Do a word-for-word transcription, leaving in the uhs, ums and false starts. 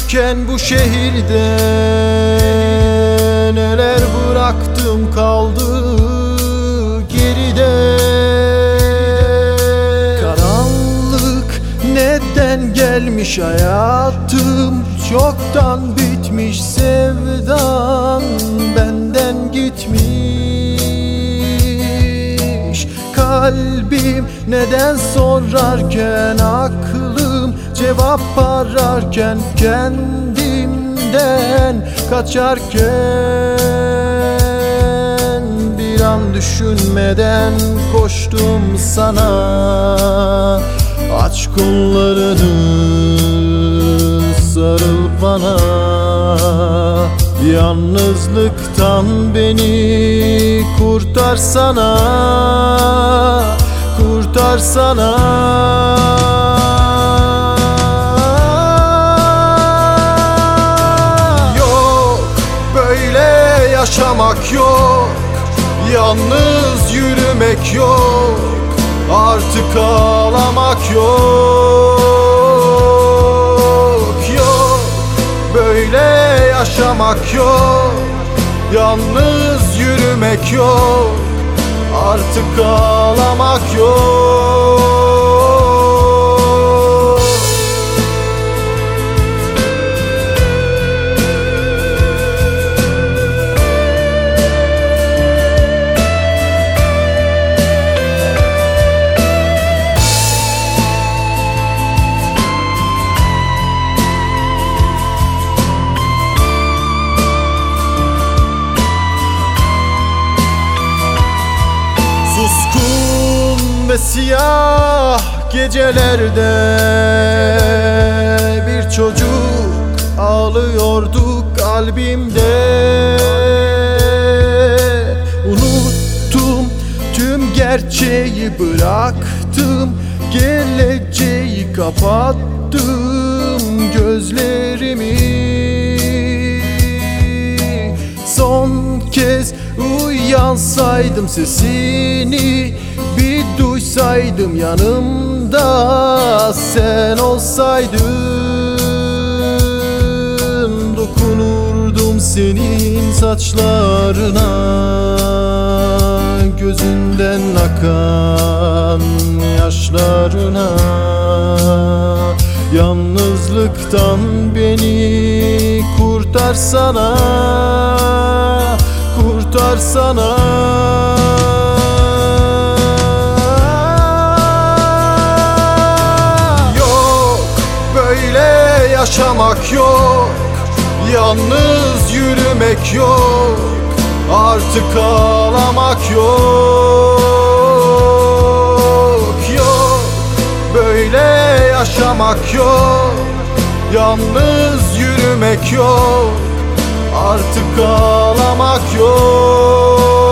Giderken bu şehirde neler bıraktım kaldı geride. Karanlık neden gelmiş hayatım, çoktan bitmiş sevdan benden gitmiş. Kalbim neden sorarken, aklım cevap ararken, kendimden kaçarken, bir an düşünmeden koştum sana. Aç kollarını, sarıl bana. Yalnızlıktan beni kurtarsana, kurtarsana. Yok, böyle yaşamak yok, yalnız yürümek yok, artık ağlamak yok. Yok, böyle yaşamak yok, yalnız yürümek yok, artık ağlamak yok. Suskun ve siyah gecelerde bir çocuk ağlıyordu kalbimde. Unuttum, tüm gerçeği bıraktım, geleceği kapattım gözlerimi. Son kez uyansaydım, sesini bir duysaydım, yanımda sen olsaydın. Dokunurdum senin saçlarına, gözünden akan yaşlarına. Yalnızlıktan beni kurtarsana, kurtarsana. Yok, böyle yaşamak yok, yalnız yürümek yok, artık ağlamak yok. Yok, böyle yaşamak yok, yalnız yürümek yok, artık ağlamak yok.